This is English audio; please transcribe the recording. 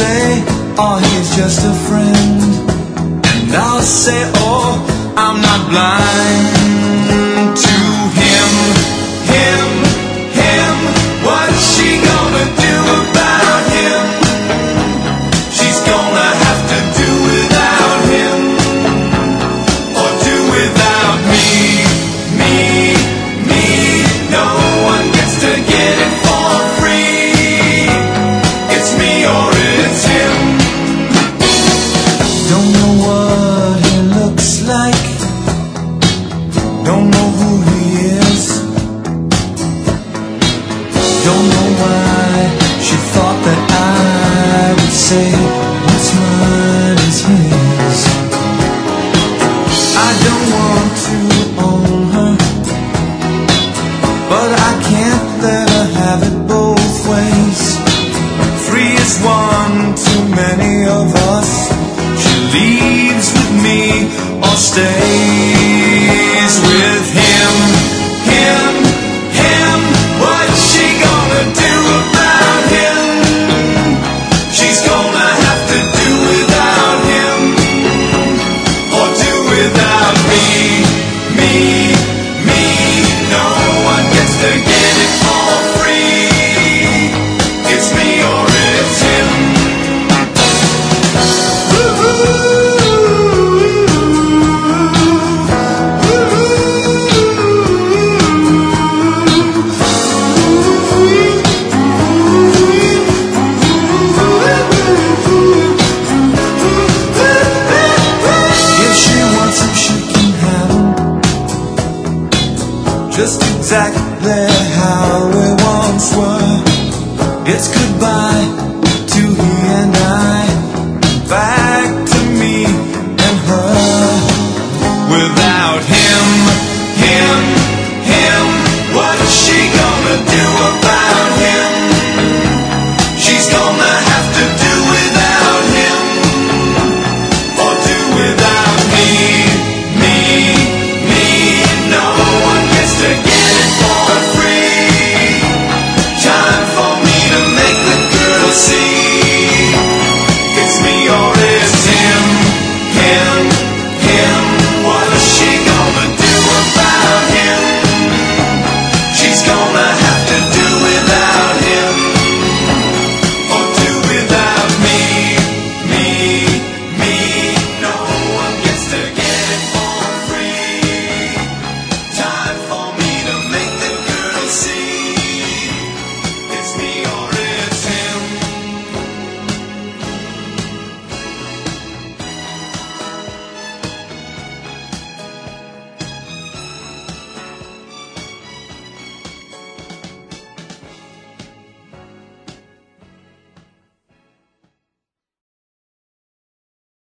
say, oh, he's just a friend. And I'll say, oh, I'm not blind to him. What's she gonna do about him? She's gonna have to do without him, or do without me. No one gets to get it for free. It's me or it's him. Don't know what he looks like, don't know who he is, don't know why she thought that I would say what's mine is his. I don't want to own her, but I can't let her have it both ways. Three is one too many of us. She leaves with me or stays with him. What's she gonna do about him? She's gonna have to do without him, or do without me. No one gets to get it for free. It's me or it's him. If she wants him, she can have him, just exactly how we once were. It's goodbye to he and I.